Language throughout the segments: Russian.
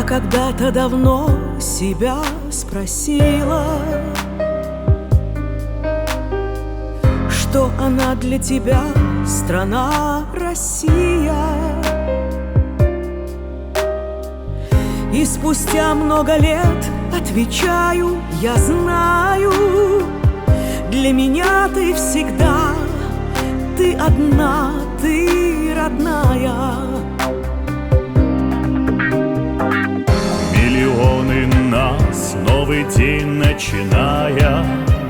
Я когда-то давно себя спросила, что она для тебя, страна Россия. И спустя много лет отвечаю: я знаю, для меня ты всегда, ты одна, ты родная. Миллионы нас, новый день начиная.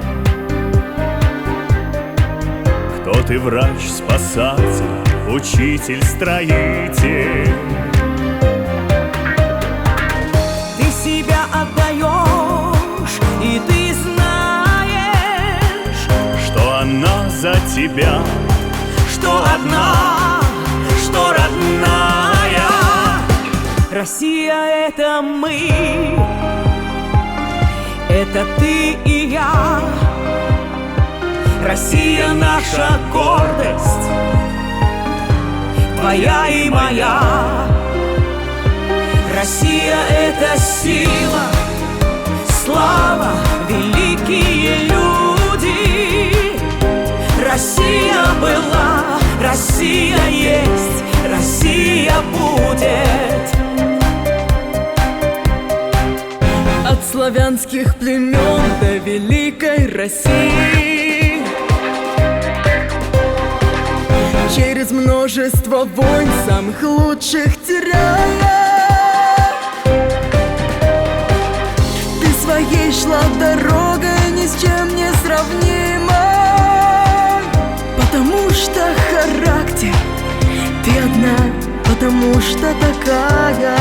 Кто ты, врач, спасатель, учитель, строитель? Ты себя отдаешь, и ты знаешь, что она за тебя, что одна, что родная. Россия — это мы, это ты и я. Россия — наша гордость, твоя и моя. Россия — это сила, слава, великие люди. Россия была, Россия есть, Россия будет. От славянских племен до великой России, через множество войн, самых лучших теряя, ты своей шла дорогой ни с чем не сравнимой, потому что характер ты одна, потому что такая.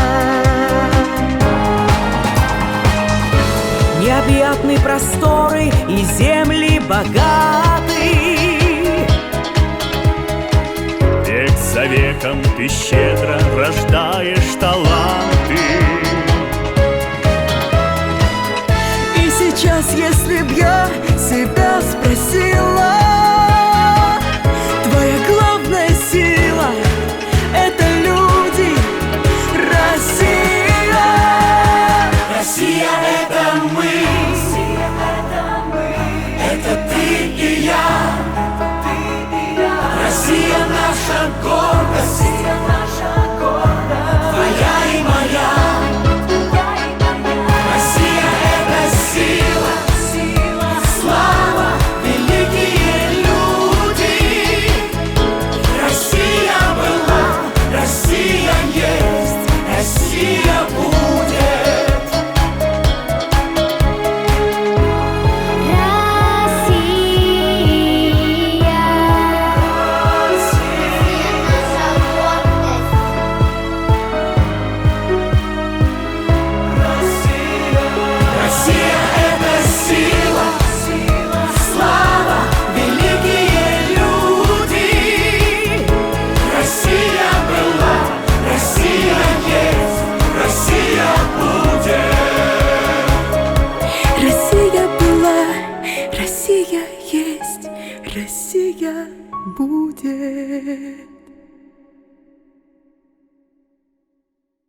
Необъятны просторы и земли богаты. Век за веком ты щедро рождаешь таланты. И сейчас, если б я себя спросила, твоя главная сила — это люди. Россия, Россия — это мы, это ты и я. Россия — наша гордость, твоя и моя. Россия — это сила, слава, великие люди. Россия была, Россия есть, Россия будет. Россия есть, Россия будет.